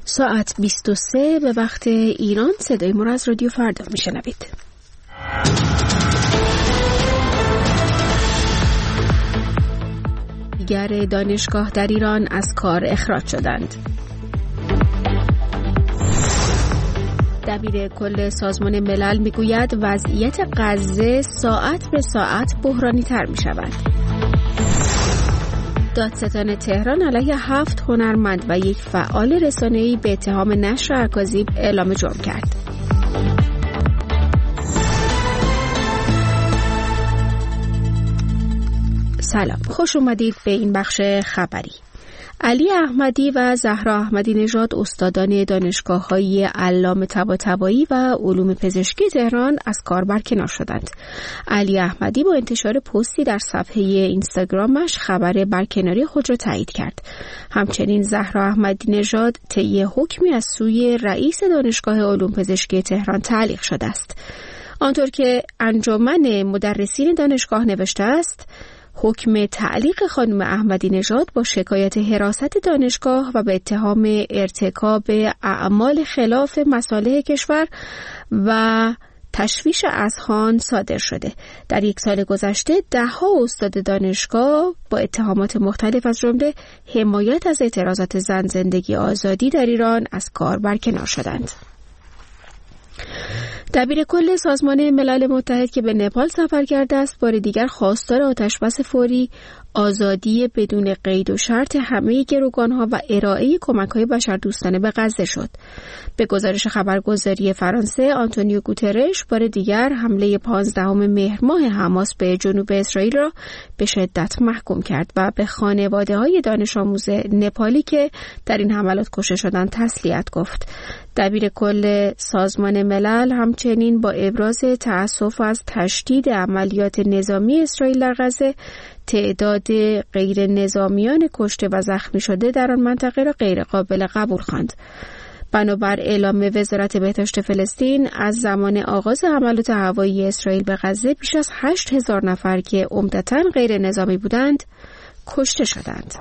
ساعت 23 به وقت ایران. صدای ما را از رادیو فردا میشنوید. دیگر دانشگاه در ایران از کار اخراج شدند. دبیر کل سازمان ملل میگوید وضعیت غزه ساعت به ساعت بحرانی تر می شود. دادستان تهران علیه 7 هنرمند و یک فعال رسانه‌ای به اتهام نشر اکاذیب اعلام جرم کرد. سلام، خوش اومدید به این بخش خبری. علی احمدی و زهرا احمدی نژاد استادان دانشگاه‌های علامه طباطبایی و علوم پزشکی تهران از کار برکنار شدند. علی احمدی با انتشار پستی در صفحه اینستاگرامش خبر برکناری خود را تایید کرد. همچنین زهرا احمدی نژاد طی حکمی از سوی رئیس دانشگاه علوم پزشکی تهران تعلیق شده است. آنطور که انجمن مدرسین دانشگاه نوشته است، حکم تعلیق خانم احمدی نژاد با شکایت حراست دانشگاه و به اتهام ارتکاب اعمال خلاف مصالح کشور و تشویش اذهان صادر شده. در یک سال گذشته 10 استاد دانشگاه با اتهامات مختلف از جمله حمایت از اعتراضات زن، زندگی، آزادی در ایران از کار برکنار شدند. دبیر کل سازمان ملل متحد که به نپال سفر کرده است، بار دیگر خواستار آتشبس فوری، آزادی بدون قید و شرط همه گروگانها و ارائه کمک‌های بشردوستانه به غزه شد. به گزارش خبرگزاری فرانسه، آنتونیو گوترش بار دیگر حمله 15 مهر ماه حماس به جنوب اسرائیل را به شدت محکوم کرد و به خانواده‌های دانش آموز نپالی که در این حملات کشته شدند تسلیت گفت. دبیر کل سازمان ملل همچنین با ابراز تأسف از تشدید عملیات نظامی اسرائیل در غزه، تعداد غیر نظامیان کشته و زخمی شده در آن منطقه را غیر قابل قبول خواند. بنابر اعلام وزارت بهداشت فلسطین، از زمان آغاز حملات هوایی اسرائیل به غزه بیش از 8,000 نفر که عمدتاً غیر نظامی بودند کشته شدند.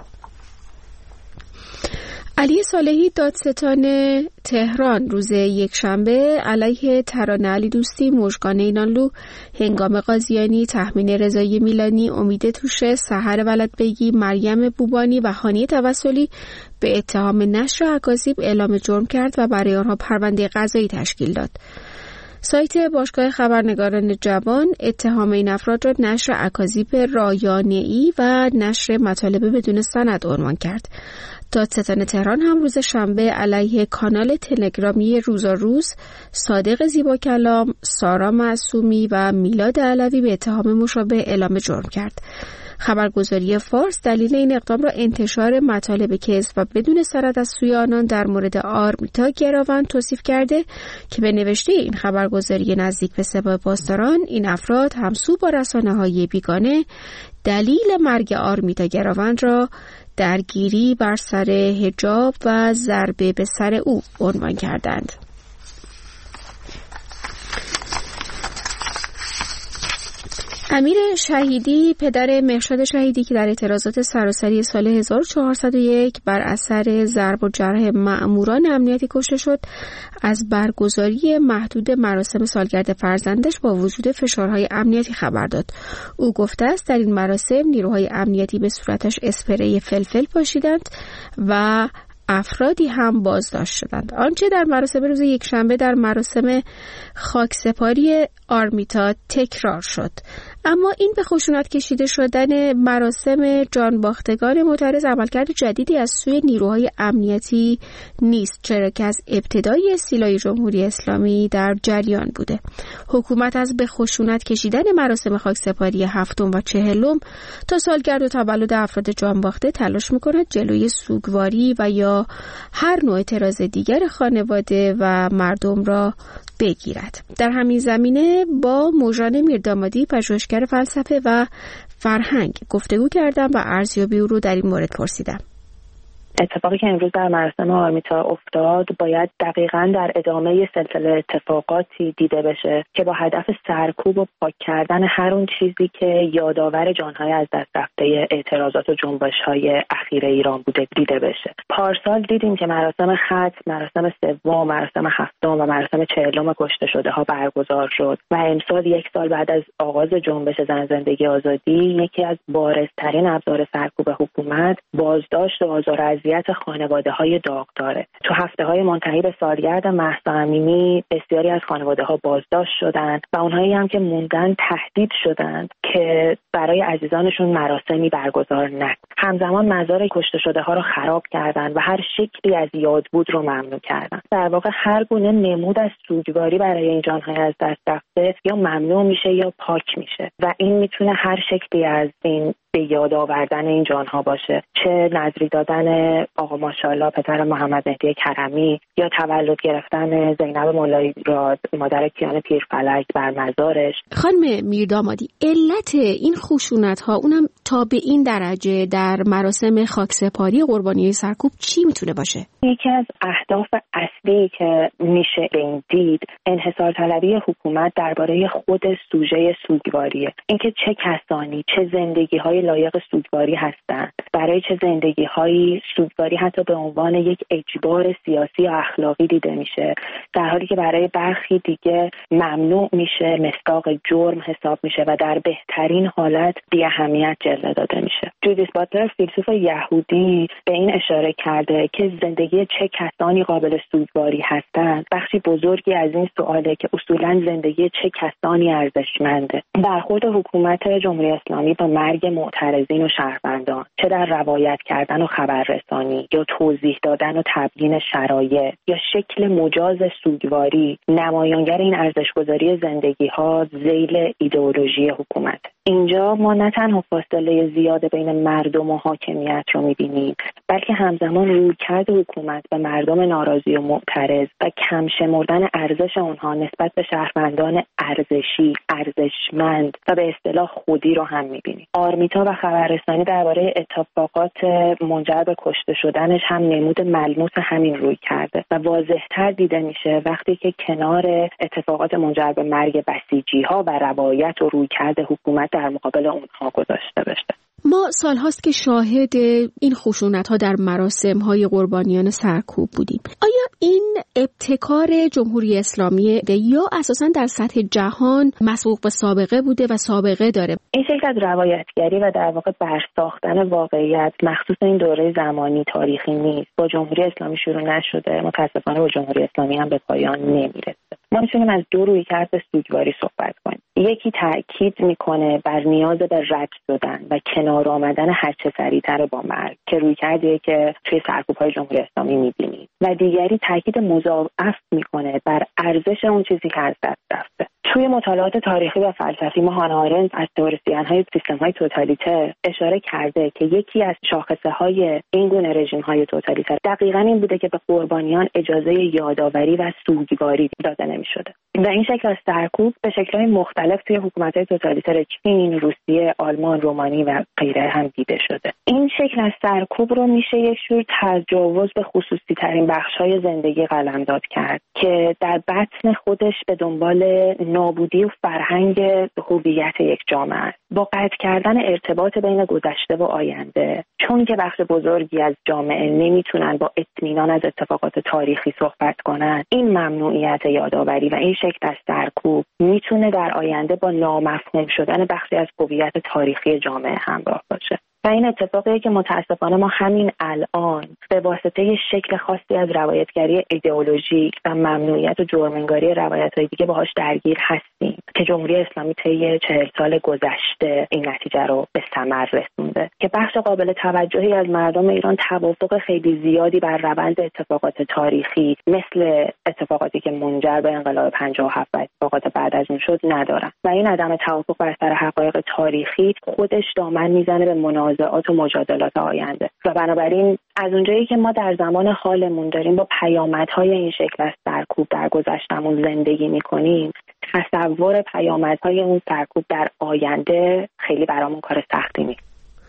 علی صالحی دادستان تهران روز یکشنبه علیه ترانه علی دوستی، مژگان اینانلو، هنگام قاضیانی، تهمین رضایی میلانی، امید توشه، سحر ولدبگی، مریم بوبانی و هانی توسلی به اتهام نشر اکاذیب اعلام جرم کرد و برای آنها پرونده قضایی تشکیل داد. سایت باشگاه خبرنگاران جوان اتهام این افراد را نشر اکاذیب رایانه‌ای و نشر مطالب بدون سند عنوان کرد. دادستان تهران هم روز شنبه علیه کانال تلگرامی روزاروز، صادق زیباکلام، سارا معصومی و میلاد علوی به اتهام مشابه اعلام جرم کرد. خبرگزاری فارس دلیل این اقدام را انتشار مطالب کذب و بدون سند از سوی آنان در مورد آرمیتا گراوند توصیف کرده که به نوشته این خبرگزاری نزدیک به سپاه پاسداران، این افراد همسو با رسانه‌های بیگانه دلیل مرگ آرمیتا گراوند را درگیری بر سر حجاب و ضربه به سر او عنوان کردند. امیر شهیدی، پدر مهرشاد شهیدی که در اعتراضات سراسری سال 1401 بر اثر ضرب و جرح مأموران امنیتی کشته شد، از برگزاری محدود مراسم سالگرد فرزندش با وجود فشارهای امنیتی خبر داد. او گفته است در این مراسم نیروهای امنیتی به صورتش اسپری فلفل پاشیدند و افرادی هم بازداشت شدند. آنچه در مراسم روز یکشنبه در مراسم خاکسپاری آرمیتا تکرار شد. اما این به خشونت کشیده شدن مراسم جانباختگان معترض عملکرد جدیدی از سوی نیروهای امنیتی نیست، چرا که از ابتدای استیلای جمهوری اسلامی در جریان بوده. حکومت از به خشونت کشیدن مراسم خاکسپاری 7 و 40 تا سالگرد و تولد افراد جانباخته تلاش می‌کند جلوی سوگواری و یا هر نوع اعتراض دیگر خانواده و مردم را بگیرد. در همین زمینه با موژان میردامادی، پژوهشگر فلسفه و فرهنگ گفتگو کردم و ارزیابی او رو در این مورد پرسیدم. اتفاقی که امروز در مراسم آرمیتا افتاد باید دقیقاً در ادامه سلسله اتفاقاتی دیده بشه که با هدف سرکوب و پاک کردن هر اون چیزی که یادآور جانهای از دست رفته اعتراضات و جنبش‌های اخیر ایران بوده دیده بشه. پارسال دیدیم که مراسم ختم، مراسم سوم، مراسم هفتم و مراسم 40 کشته شده ها برگزار شد و امسال 1 سال بعد از آغاز جنبش زن زندگی آزادی یکی از بارزترین ابزار سرکوب حکومت بازداشت و آزار و اذیت خانواده‌های داغداره. تو هفته‌های منتهی به سالگرد مهسا امینی بسیاری از خانواده‌ها بازداشت شدند و اونهایی هم که موندن تهدید شدند که برای عزیزانشون مراسمی برگزار نکنند. همزمان مزار کشته شده‌ها رو خراب کردند و هر شکلی از یادبود رو ممنوع کردند. در واقع هر گونه نمود از سوگواری برای این جان‌های از دست رفته یا ممنوع میشه یا پاک میشه و این میتونه هر شکلی از این به یاد آوردن این جانها باشه، چه نذری دادن آقا ماشاءالله پدر محمد مهدی کرمی یا تولد گرفتن زینب مولایی راد مادر کیان پیرفلک بر مزارش. خانم میردامادی، علت این خشونت‌ها اونم تا به این درجه در مراسم خاکسپاری قربانیای سرکوب چی میتونه باشه؟ یکی از اهداف اصلی که میشه به این دید انحصار طلبی حکومت درباره خود سوژه سوگواریه. اینکه چه کسانی چه زندگی‌های لایق سوگواری هستند، برای چه زندگی‌هایی سوگواری حتی به عنوان یک اجبار سیاسی یا اخلاقی دیده میشه، در حالی که برای برخی دیگه ممنوع میشه، مصداق جرم حساب میشه و در بهترین حالت بی اهمیت جلوه داده میشه. جودیث باتلر فیلسوف یهودی به این اشاره کرده که زندگی چه کسانی قابل سوگواری هستند بخشی بزرگی از این سواله که اصولاً زندگی چه کسانی ارزشمنده. برخورد حکومت جمهوری اسلامی با مرگ معترضین و شهروندان، چه در روایت کردن و خبررسانی یا توضیح دادن و تبیین شرایط یا شکل مجاز سوگواری، نمایانگر این ارزش‌گذاری زندگی‌ها ذیل ایدئولوژی حکومت. اینجا ما نه تنها فاصله زیاد بین مردم و حاکمیت رو می‌بینیم، بلکه همزمان رویکرد حکومت به مردم ناراضی و معترض و کم شمردن ارزش آنها نسبت به شهروندان ارزشی، ارزشمند و به اصطلاح خودی رو هم می‌بینیم. آرمیتا و خبررسانی درباره اتفاقات منجر به کشته شدنش هم نمود ملموس همین روی کرده و واضح‌تر دیده میشه وقتی که کنار اتفاقات منجر به مرگ بسیجی‌ها و روایت و رویکرد حکومت در مقابل اونها گذاشته بشه. ما سالهاست که شاهد این خشونت‌ها در مراسم‌های قربانیان سرکوب بودیم. آیا این ابتکار جمهوری اسلامی یا اساساً در سطح جهان مسبوق به سابقه بوده و سابقه داره؟ این شکل از روایتگری و در واقع برساختن واقعیت مخصوص این دوره زمانی تاریخی نیست. با جمهوری اسلامی شروع نشده، متأسفانه با جمهوری اسلامی هم به پایان نمیرسه. ما میتونیم از دو رویکرد سوگواری صحبت کنیم. یکی تأکید میکنه بر نیاز به رد شدن و کنار آمدن هرچه سریعتر با مرگ که رویکردیه که توی سرکوب‌های جمهوری اسلامی میبینیم و دیگری تأکید مضاعف میکنه بر ارزش اون چیزی که از دست رفته. توی مطالعات تاریخی و فلسفی ما هانا آرنت از تئوریسین‌های سیستم‌های توتالیتر اشاره کرده که یکی از شاخصه‌های این گونه رژیم‌های توتالیتر دقیقاً این بوده که به قربانیان اجازه یادآوری و سوگواری داده نمی‌شده. و این شکل از سرکوب به شکل‌های مختلف توی حکومت‌های توتالیتر چین، روسیه، آلمان، رومانی و غیره هم دیده شده. این شکل از سرکوب رو میشه یک جور تجاوز به خصوصی‌ترین بخش‌های زندگی قلمداد کرد که در بطن خودش به دنبال نابودی و فرهنگ هویت یک جامعه است. با قطع کردن ارتباط بین گذشته و آینده، چون که بخش بزرگی از جامعه نمیتونن با اطمینان از اتفاقات تاریخی صحبت کنن، این ممنوعیت یادآوری و این شکل از سرکوب میتونه در آینده با نامفهوم شدن بخشی از هویت تاریخی جامعه همراه باشه. و این اتفاقیه که متاسفانه ما همین الان به واسطه شکل خاصی از روایتگری ایدئولوژیک و ممنوعیت و جرم‌انگاری روایت‌های دیگه باهاش درگیر هستیم که جمهوری اسلامی طی 40 سال گذشته این نتیجه رو به ثمر رسونده که بخش قابل توجهی از مردم ایران توافق خیلی زیادی بر روند اتفاقات تاریخی مثل اتفاقاتی که منجر به انقلاب 57 و اتفاقات بعد از اون شد ندارن و این عدم توافق بر سر حقایق تاریخی خودش دامن میزنه به منازعات و مجادلات آینده و بنابراین از اونجایی که ما در زمان حالمون داریم با پیامدهای این شکل از سرکوب در گذشتمون زندگی میکنیم، تصور پیامدهای اون سرکوب در آینده خیلی برامون کار سختی نیست.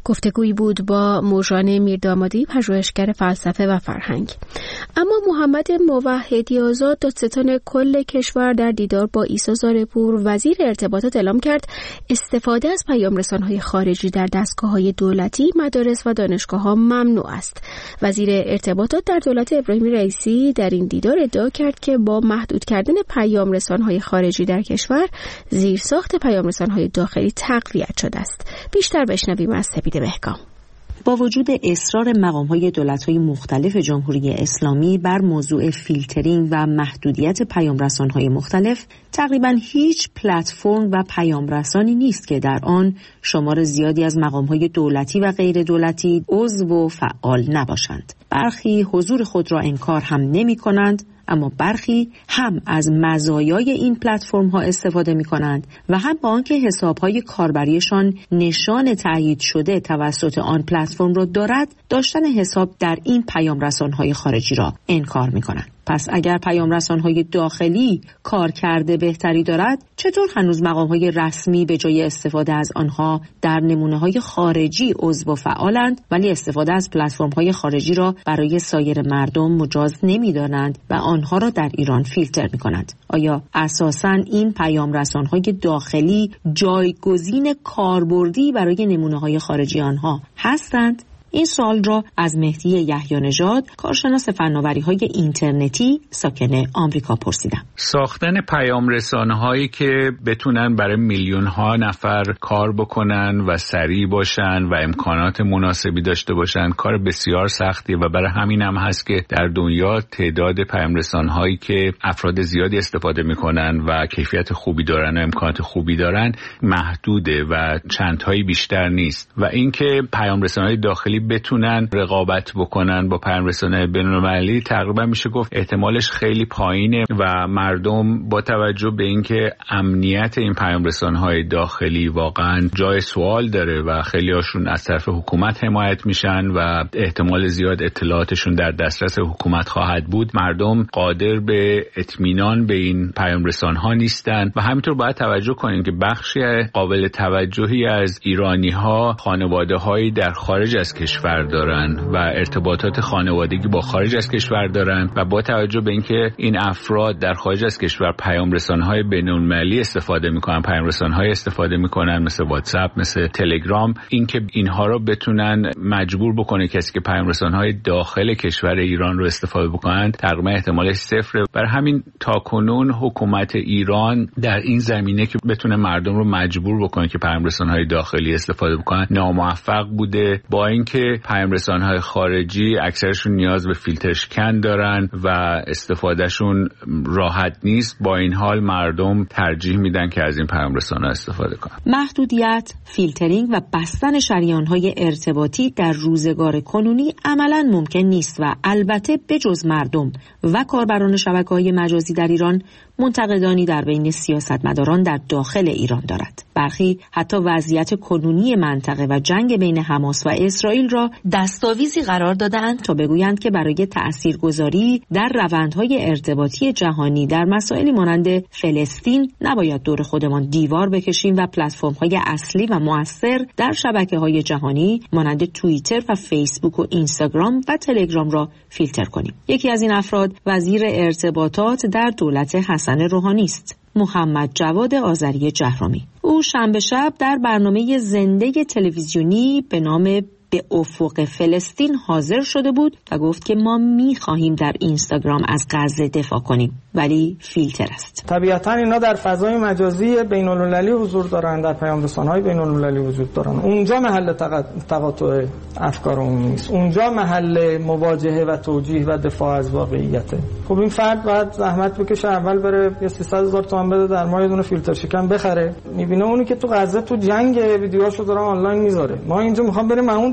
گفتگویی بود با موژان میردامادی، پژوهشگر فلسفه و فرهنگ. اما محمد موحدی آزاد، دادستان کل کشور، در دیدار با عیسی زارپور وزیر ارتباطات اعلام کرد استفاده از پیام‌رسان‌های خارجی در دستگاه‌های دولتی، مدارس و دانشگاه‌ها ممنوع است. وزیر ارتباطات در دولت ابراهیم رئیسی در این دیدار ادعا کرد که با محدود کردن پیام‌رسان‌های خارجی در کشور، زیرساخت پیام‌رسان‌های داخلی تقویت شده است. بیشتر بشنویم از سپیده بهگام. با وجود اصرار مقام‌های دولت‌های مختلف جمهوری اسلامی بر موضوع فیلترینگ و محدودیت پیام‌رسان‌های مختلف، تقریباً هیچ پلتفرم و پیام‌رسانی نیست که در آن شمار زیادی از مقام‌های دولتی و غیر دولتی عضو و فعال نباشند. برخی حضور خود را انکار هم نمی‌کنند، اما برخی هم از مزایای این پلتفرم ها استفاده می کنند و هم با آنکه حساب های کاربریشان نشان تایید شده توسط آن پلتفرم را دارد، داشتن حساب در این پیام رسان های خارجی را انکار می کنند. پس اگر پیام رسان های داخلی کار کرده بهتری دارد، چطور هنوز مقام های رسمی به جای استفاده از آنها در نمونه های خارجی عضو و فعالند، ولی استفاده از پلتفرم های خارجی را برای سایر مردم مجاز نمی دانند و آنها را در ایران فیلتر می کنند؟ آیا اساساً این پیام رسان های داخلی جایگزین کاربردی برای نمونه های خارجی آنها هستند؟ این سوال را از مهدی یحیی نژاد، کارشناس فناوری‌های اینترنتی ساکن آمریکا پرسیدم. ساختن پیام رسانه‌هایی که بتونن برای میلیون‌ها نفر کار بکنن و سریع باشن و امکانات مناسبی داشته باشن کار بسیار سختیه و برای همین هم هست که در دنیا تعداد پیام رسانه‌هایی که افراد زیادی استفاده می‌کنن و کیفیت خوبی دارن و امکانات خوبی دارن محدوده و چندتایی بیشتر نیست و اینکه پیام رسانه‌های داخلی بتونن رقابت بکنن با پیام رسانه‌های بین‌المللی تقریبا میشه گفت احتمالش خیلی پایینه و مردم با توجه به اینکه امنیت این پیام رسانه‌های داخلی واقعا جای سوال داره و خیلی هاشون از طرف حکومت حمایت میشن و احتمال زیاد اطلاعاتشون در دسترس حکومت خواهد بود، مردم قادر به اطمینان به این پیام رسانه‌ها نیستن و همینطور باید توجه کنیم که بخشی قابل توجهی از ایرانی‌ها خانواده‌هایی در خارج از کشور دارن و ارتباطات خانوادگی با خارج از کشور دارن و با توجه به اینکه این افراد در خارج از کشور پیام رسانه‌های بین‌المللی استفاده می‌کنن، پیام رسانه‌های استفاده می‌کنن مثل واتساپ، مثل تلگرام، اینکه اینها رو بتونن مجبور بکنه کسی که پیام رسانه‌های داخل کشور ایران رو استفاده بکنن تقریبا احتمالش صفره. برای همین تاکنون حکومت ایران در این زمینه که بتونه مردم رو مجبور بکنه که پیام رسانه‌های داخلی استفاده بکنن ناموفق بوده، با اینکه پیام رسانه‌های خارجی اکثرشون نیاز به فیلتر شکن دارن و استفادهشون راحت نیست، با این حال مردم ترجیح میدن که از این پیام رسانه‌ها استفاده کنن. محدودیت، فیلترینگ و بستن شریان‌های ارتباطی در روزگار کنونی عملاً ممکن نیست و البته بجز مردم و کاربران شبکه‌های مجازی در ایران، منتقدانی در بین سیاستمداران در داخل ایران دارد. برخی حتی وضعیت کنونی منطقه و جنگ بین حماس و اسرائیل را دستاویزی قرار دادند تا بگویند که برای تأثیرگذاری در روندهای ارتباطی جهانی در مسائلی مانند فلسطین نباید دور خودمان دیوار بکشیم و پلتفرم‌های اصلی و مؤثر در شبکه‌های جهانی مانند توییتر و فیسبوک و اینستاگرام و تلگرام را فیلتر کنیم. یکی از این افراد وزیر ارتباطات در دولت حسن روحانی است، محمد جواد آذری جهرمی. او شنبه شب در برنامه زنده تلویزیونی به نام به افق فلسطین حاضر شده بود و گفت که ما می‌خواهیم در اینستاگرام از غزه دفاع کنیم ولی فیلتر است. طبیعتاً اینا در فضای مجازی بین‌المللی حضور دارن، در پیام رسانه‌های بین‌المللی وجود دارن. اونجا محل تقاطع افکار عمومی نیست، اونجا محل مواجهه و توجیه و دفاع از واقعیته. خب این فرد باید زحمت بکشه، اول بره یه 300,000 تومان بده در ماه یه دونه فیلتر شکن بخره. می‌بینه اونی که تو غزه تو جنگ ویدیوهاشو داره آنلاین میذاره. ما اینجا می‌خوام بریم اون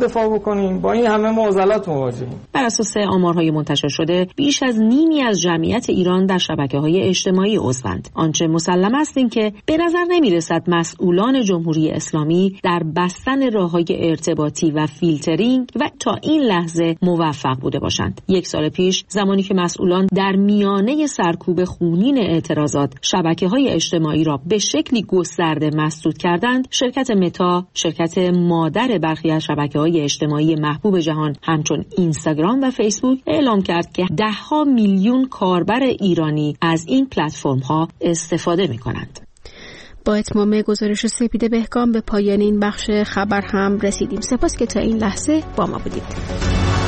دفاع بکنیم، با این همه معضلات مواجهیم. بر اساس آمارهای منتشر شده بیش از نیمی از جمعیت ایران در شبکه‌های اجتماعی عضوند. آنچه مسلم است این که به نظر نمی‌رسد مسئولان جمهوری اسلامی در بستن راه‌های ارتباطی و فیلترینگ و تا این لحظه موفق بوده باشند. یک سال پیش زمانی که مسئولان در میانه سرکوب خونین اعتراضات شبکه‌های اجتماعی را به شکلی گسترده مسدود کردند، شرکت متا، شرکت مادر برخی از شبکه‌های اجتماعی محبوب جهان همچون اینستاگرام و فیسبوک، اعلام کرد که 10 میلیون کاربر ایرانی از این پلتفرم‌ها استفاده می‌کنند. با اتمام گزارش سپیده بهگام به پایان این بخش خبر هم رسیدیم. سپاس که تا این لحظه با ما بودید.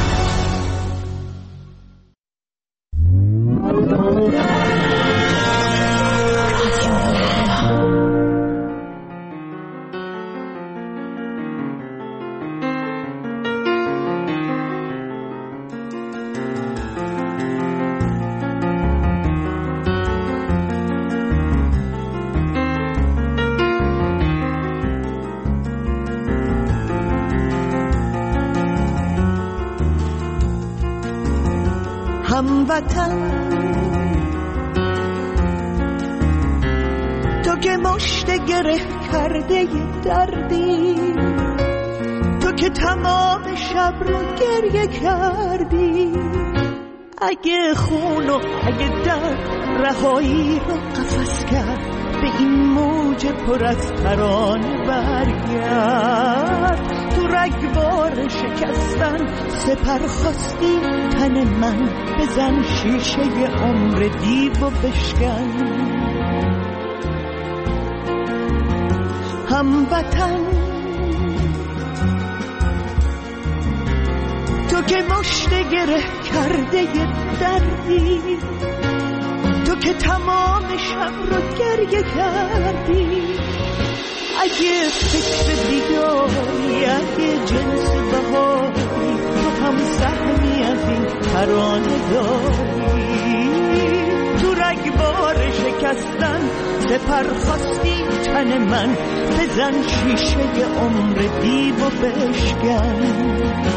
هموطن تو که مشت گره کرده دردی، تو که تمام شب رو گریه کردی، اگه خون و اگه درد رهایی رو قفس کرد، به این موج پر از ترانه برگرد. تو رگبار شکستن سپر خواستی تن من، بزن شیشه عمر دیو و بشکن. هموطن تو که مشت گره کرده دردی، تو که تمام شب رو گریه کردی، اگه فکر دیگاری، اگه جنس بهاری، تو هم سهمی از این ترانه داری. تو رگبار شکستن سپر خواستی تن من، بزن شیشه عمر دیو و بشکن.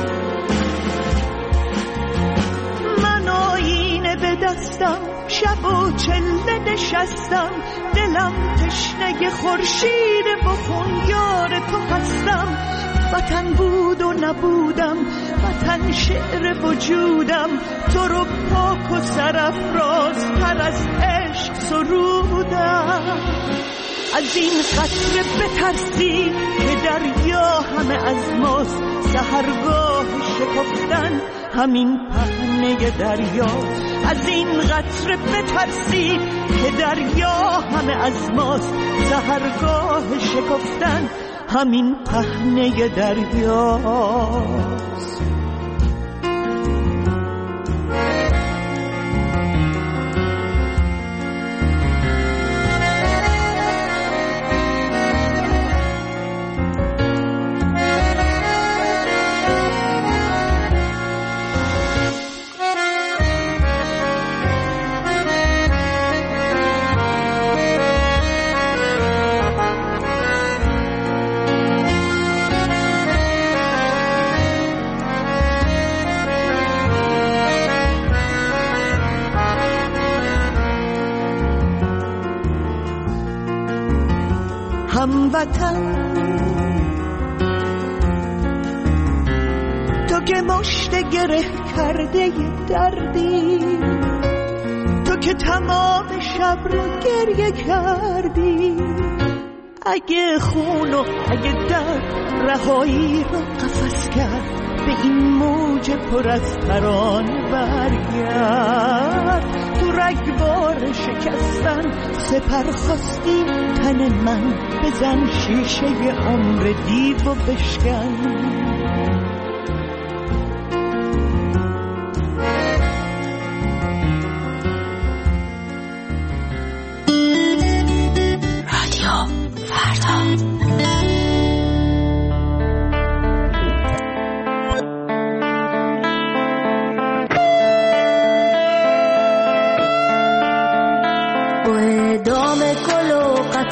من آینه به دستم شب و چله نشستم، دلم تشنه خورشید بخون یار تو هستم. وطن بود و نبودم، وطن شعر وجودم، تو رو پاک و سرافراز تر از عشق سرودم. از این قطره بترسی که دریا همه از ماست، سحرگاه شکفتن همین پهنه دریا. از این قطره بترسی که دریا همه از ماست، سحرگاه شکفتن همین پهنه دریاست. هموطن تو که مشت گره کرده دردی، تو که تمام شب رو گریه کردی، اگه خون و اگه درد رهایی رو قفس کرد، به این موج پر از ترانه برگرد. تو رگبار شکستن سپر خواستی تن من، بزن شیشه عمر دیو و بشکن.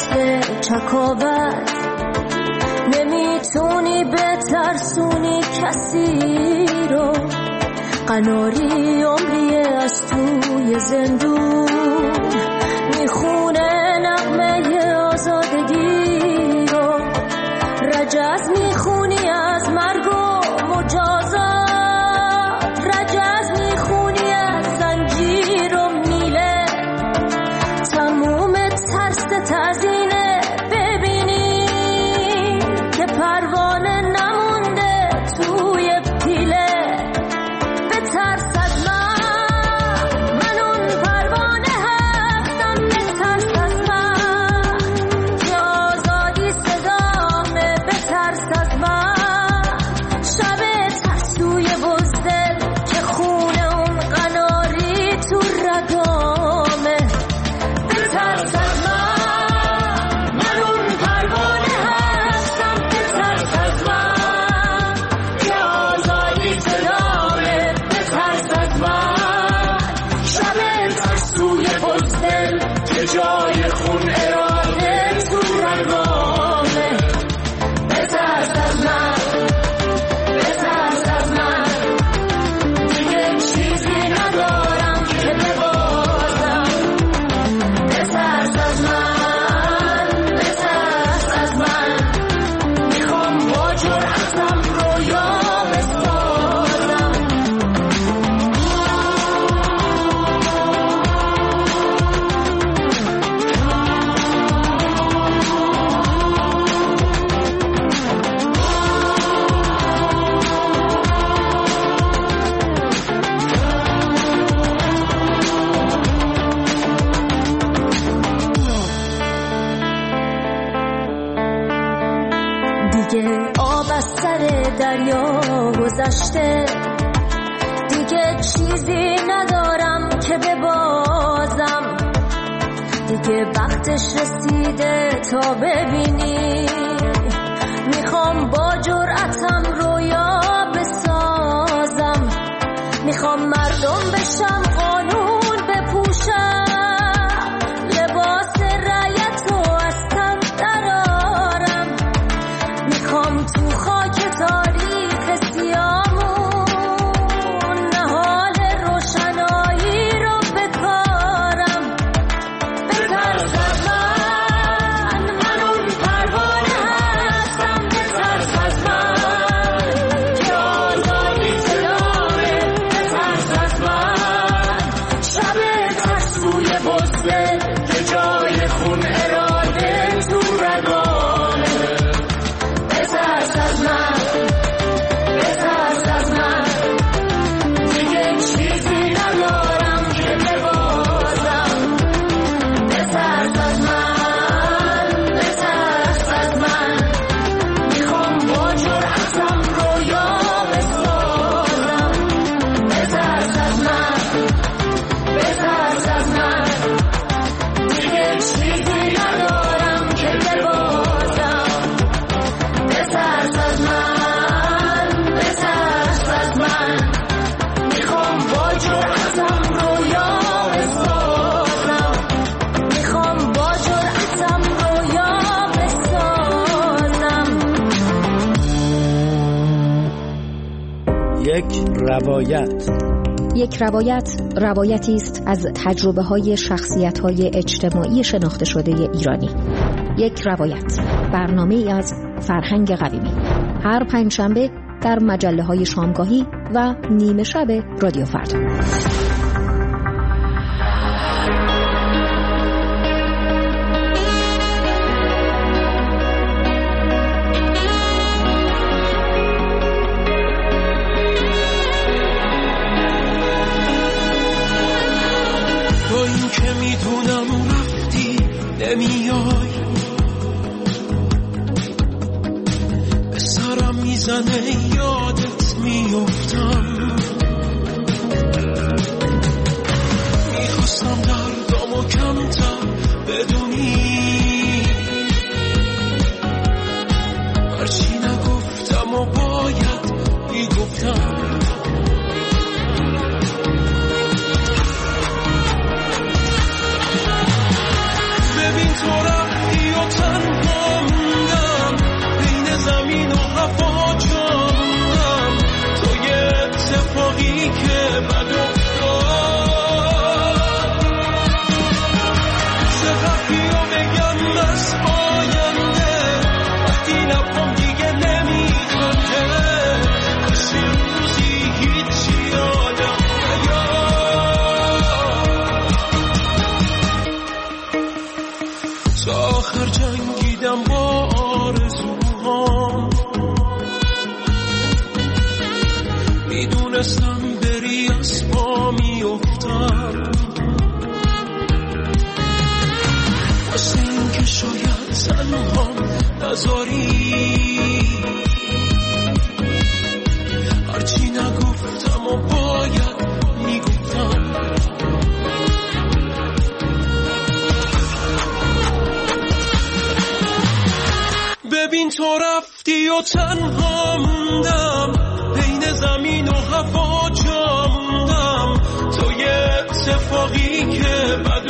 چکاوت نمیتونی بترسونی مسیر و قناری عمری از توی زندون میخونه نغمه آزادگی رو رجز میخونی از مرگ و مجازات رجز میخونی از زنجیر و میله تموم ترست از اینه ببینی که پروانه نمونده توی پیله به ترس از من اون پروانه هستم به ترس از من که آزادی صدامه به ترس از من شب ترسوی بزدل که خونه اون قناری تو رگامه به ترس از من اون پروانه هستم به ترس از من که آزادی صدامه به ترس از من شب ترسوی بزدل که جای خون اراده تو رگامه به ترس از من به ترس از من دیگه چیزی ندارم که ببازم به ترس از من به ترس از من میخوام با جرأتم رویا بسازم دیگه آب از سر دریا گذشته دیگه چیزی ندارم که ببازم دیگه وقتش رسیده تا ببینی میخوام با جرأتم رویا بسازم میخوام مردم بشم قانون بپوشم لباس رعیت رو از تن درارم میخوام تو خاک تاریخ سیامون نهال روشنایی رو بکارم به ترس از من اون پروانه هستم به ترس از من که آزادی صدامه به ترس از من شب ترسوی بزدل که جای خون اراده تو رگامه به ترس از من به ترس از من دیگه چیزی ندارم که ببازم به ترس از من به ترس از من میخوام با جرأتم رویا بسازم به ترس از من به ترس از من دیگه چیزی ندارم که ببازم به ترس از من به ترس از من میخوام با جرأتم رویا بسازم میخوام با جرأتم رویا بسازم یک روایت روایتی است از تجربه‌های شخصیت‌های اجتماعی شناخته شده ایرانی. یک روایت برنامه‌ای از فرهنگ قویمی هر پنجشنبه در مجله‌های شامگاهی و نیمه شب رادیو فردا. با این که میدونم رفتی نمیای به سرم میزنه یادت میافتم میخواستم دردامو کمتر بدونی هرچی نگفتم و باید میگفتم ببین تو رفتی و تنها موندم بین زمین و هوا جا موندم تو رفتی و تنها موندم، بین زمین و هوا جا موندم، تو یه اتفاقی که بد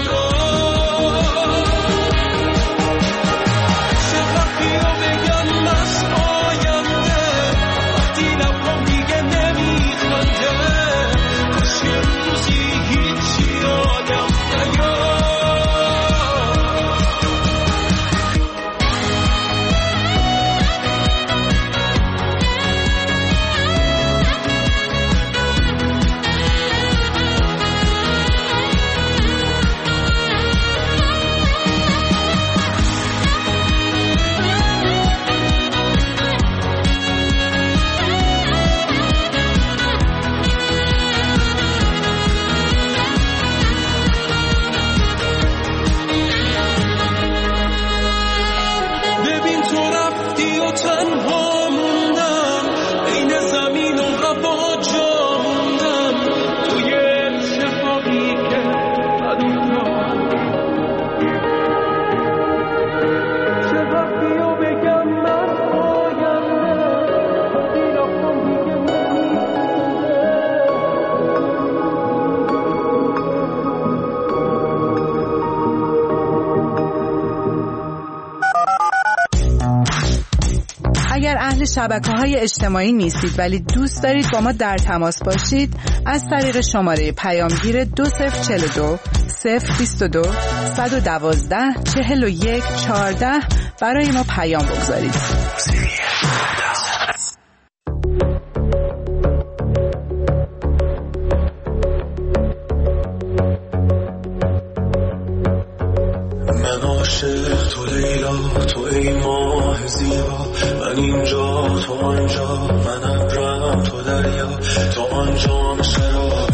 شبکه‌های اجتماعی نیستید ولی دوست دارید با ما در تماس باشید، از طریق شماره پیامگیر 2042 022 112 41 14 برای ما پیام بگذارید. من عاشق تو لیلا، تو ای ماه زیبا، من اینجا تو آنجا، من ابرم تو دریا، تو آنجا شراب